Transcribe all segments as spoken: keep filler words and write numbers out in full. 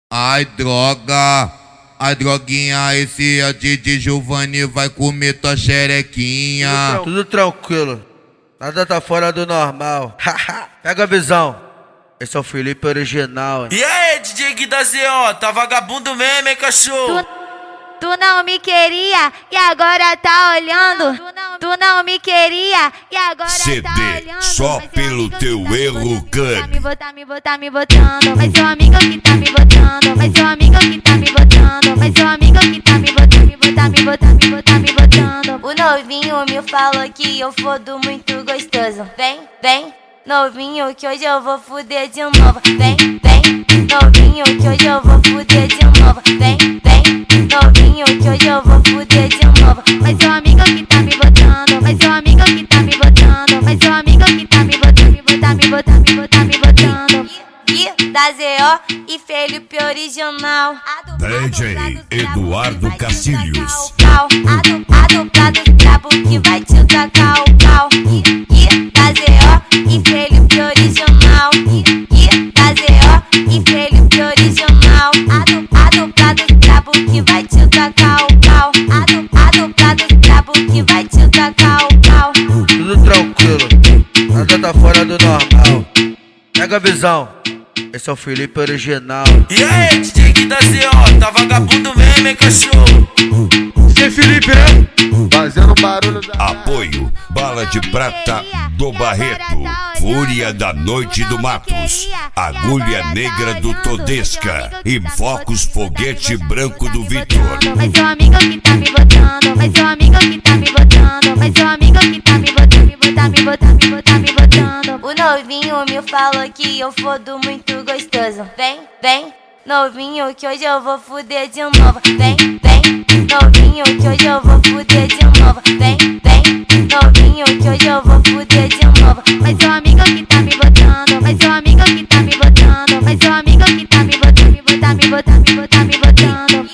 Ai, droga, ai, droguinha, esse é o D J Giovanni, vai comer tua xerequinha. Tudo tranquilo, nada tá fora do normal. Pega a visão, esse é o Felipe original, hein? E aí, D J Gui da Z O, tá vagabundo mesmo, hein, cachorro? Tu, tu não me queria e agora tá olhando. Tu não, tu não me queria e agora C D tá olhando. só Mas pelo seu teu amigo que tá erro, me Club. Me botar, me botar, me botando. Mas seu amigo que tá me botando. Mas seu amigo que tá me botando. Mas seu amigo que tá me botando. Me botar, me botar, me botar, me botando. O novinho me falou que eu fodo muito gostoso. Vem, vem, novinho, que hoje eu vou fuder de novo. Vem, vem, novinho, que hoje eu vou fuder de novo. Vem, vem, novinho, que hoje eu vou fuder de novo. Mas seu amigo que tá me botando. Mas seu amigo que tá me botando. Mas seu amigo que tá me botando. Me botar, me botar, me botar, me botando. Gui da Z O e Felipe original. D J Eduardo Cacilhos. A dupla dos brabo que vai te tacar o pau. Gui da Z O e Felipe original. Gui da Z O e Felipe original. A dupla dos brabo que vai te tacar o pau. A dupla dos brabo que vai te tacar o pau. Tudo tranquilo, nada tá fora do normal. Pega a visão, esse é o Felipe original. E aí, D J Gui da Z O, tá vagabundo mesmo, hein, cachorro? D J Felipe, né? Fazendo barulho da... Apoio Bala de Prata do Barreto, Fúria da Noite do Matos, Agulha Negra do Todesca e Focos Foguete Branco do Vitor. Mas seu amigo que tá me botando. Mas seu amigo que tá me botando. Mas seu amigo que tá me botando. Me botar, me botar, me botar, me botando. O novinho me falou que eu fodo muito gostoso. Vem, vem, novinho, que hoje eu vou fuder de novo. Vem, vem, novinho, que hoje eu vou fuder de novo. Vem, vem, novinho, que hoje eu vou fuder de novo. Mas seu amigo que tá me botando. Mas seu amigo que tá me botando. Mas seu amigo que tá me botando. Me botar, me botar, me botar, me botando.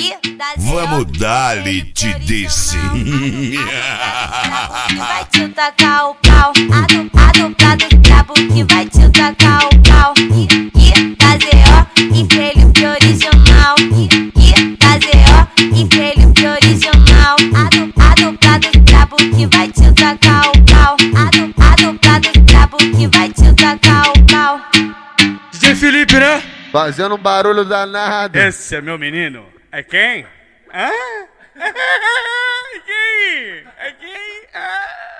Vamos dar-lhe, te disse. Vai te tacar o pau. A dupla dos brabo que vai te tacar o pau. Gui da Z O e Felipe original. Gui da Z O e Felipe original. A dupla dos brabo que vai te tacar o pau. A dupla dos brabo que vai te tacar o pau. D J Felipe, né? Fazendo um barulho danado. Esse é meu menino. É quem? Hã? É quem? É quem? Ah.